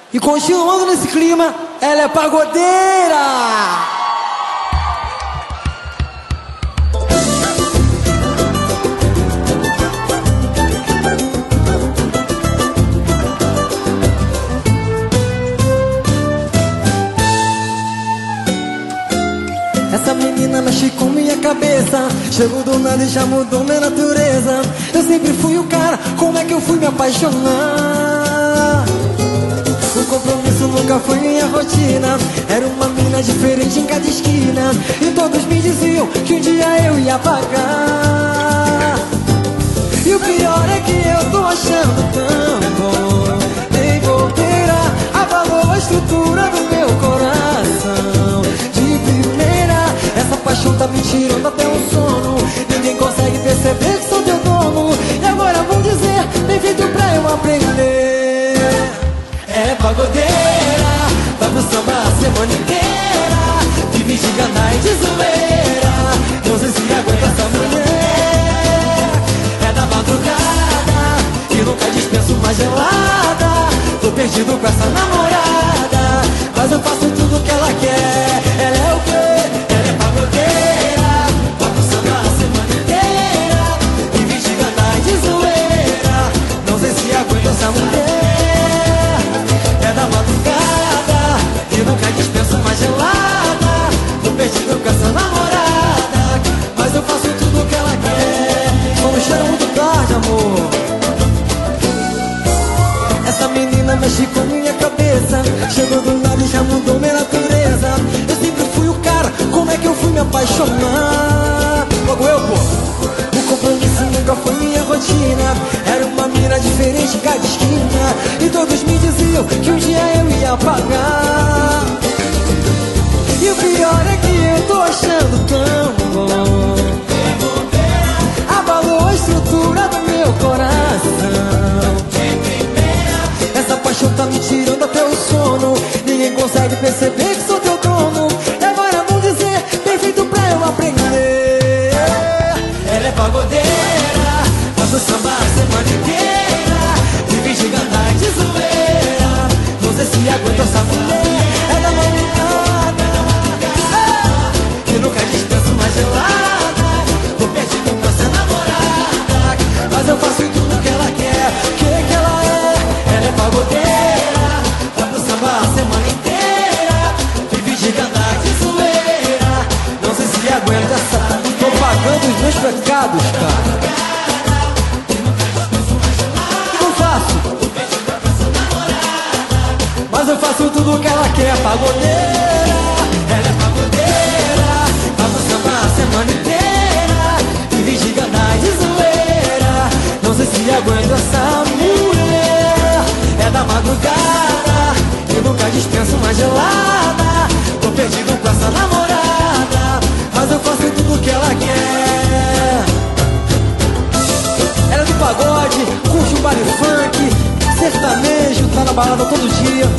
E continuando nesse clima, ela é pagodeira. Essa menina mexe com minha cabeça, chegou do nada e já mudou minha natureza. Eu sempre fui o cara, como é que eu fui me apaixonar? O compromisso nunca foi minha rotina, era uma mina diferente em cada esquina. E todos me diziam que um dia eu ia pagar. E o pior é que eu tô achando tão bom. Nem bobeira, abalou a estrutura do meu coração. De primeira, essa paixão tá me tirando até o sono. Ninguém consegue perceber que sou teu dono. E agora vão dizer, bem feito pra eu aprender. É pagodeira, vai pro samba a semana inteira. Vive de gana e de zoeira. Não sei se aguenta essa mulher. É da madrugada e nunca dispenso uma gelada. Tô perdido com essa namorada, mas eu faço tudo que ela quer. Ela é o quê? Ela é pagodeira, vai pro samba a semana inteira. Vive de gana e de zoeira. Não sei se aguenta essa mulher. É da madrugada e nunca dispenso uma gelada. Tô perdido com essa namorada, mas eu faço tudo que ela quer. Não cheira muito tarde, amor. Essa menina mexe com minha cabeça, chegou do nada e já mudou minha natureza. Eu sempre fui o cara, como é que eu fui me apaixonar? Logo eu, pô. O compromisso nunca foi minha rotina, era uma mina diferente em cada esquina. E todos me diziam que um dia eu ia pagar. E o pior é que eu tô achando tão bom. Abalou a estrutura do meu coração. Essa paixão tá me tirando até o sono. Ninguém consegue perceber que sou teu dono. E agora vão dizer, bem feito pra eu aprender. Ela é pagodeira, faz o samba a semana inteira. Vive de gana e de zoeira. Não sei se aguenta essa mulher. É da madrugada que nunca dispenso uma gelada. Tô perdido com essa namorada, mas eu faço tudo que ela quer. Que ela é? Ela é pagodeira, vai pro samba a semana inteira. Vive de gana e de zoeira. Não sei se aguenta essa. Tô pagando os meus pecados, cara. Mas eu faço tudo que ela quer. Pagodeira, ela é pagodeira, vai pro samba a semana inteira. Vive de gana e de zoeira. Não sei se aguento essa mulher. É da madrugada e nunca dispenso uma gelada. Tô perdido com essa namorada, mas eu faço tudo que ela quer. Ela é do pagode, curte um baile funk, sertanejo, tá na balada todo dia.